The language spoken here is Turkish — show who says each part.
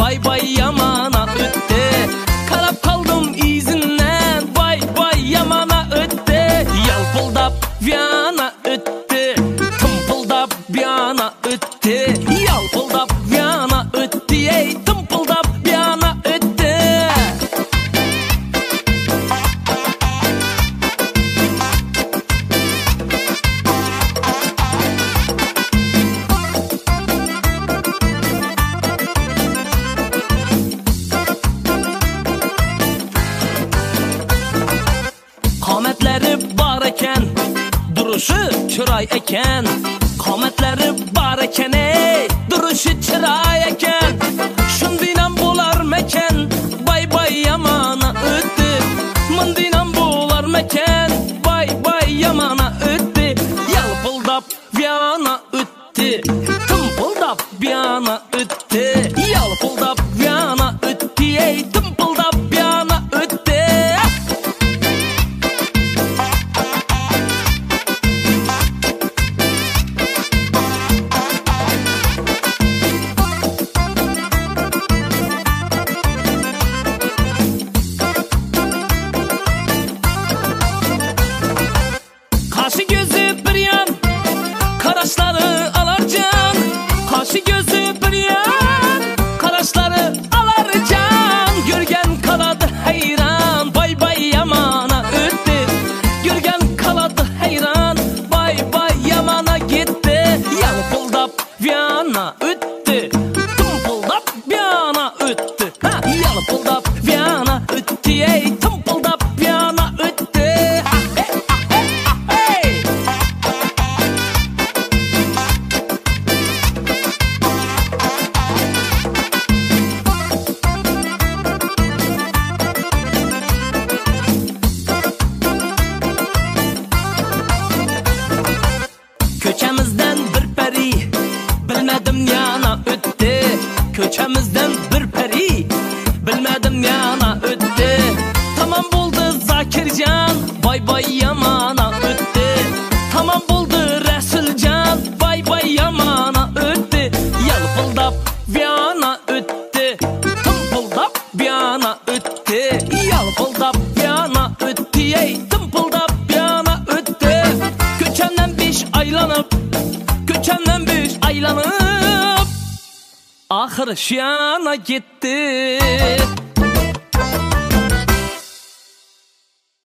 Speaker 1: vay vay yamana öttü. Karab kaldım izinden, vay vay yamana öttü. Yalpıldap yana öttü, tımpıldap yana öttü. Yalpıldap yana öttü, ey tımpıldap yana öttü. Qametleri bar eken, duruşu çıray eken. Qametleri bar eken, ey duruşu çıray eken. Şundinam bolar meken, bay bay yamana öttü. Mındinam bolar meken, bay bay yamana öttü. Yalpıldap yana öttü, tımpıldap yana öttü. Yalpıldap yana öttü, ey tımpıldap yana öttü. Kaşı gözü bir yan, karaşları alarcan. Kaşı gözü bir yan, karaşları alarcan. Görgen kaladı hayran, bay bay yamana öttü. Görgen kaladı hayran, bay bay yamana gitti. Yalpıldap yana öttü, tımpıldap yana öttü. Yalpıldap yana öttü, ey tımpıldap yana öttü. Köçemizden bir peri, bilmedim yana öttü. Köçemizden bir peri, bilmedim yana öttü. Tamam buldu Zakircan, bay bay yamana öttü. Tamam buldu Resulcan, bay bay yamana öttü. Yalpıldap yana öttü, tımpıldap yana öttü. Yalpıldap yana öttü, ey tımpıldap yana öttü. Köçemden beş aylanıp, köçemden beş aylanıp, ahır şiyana gitti.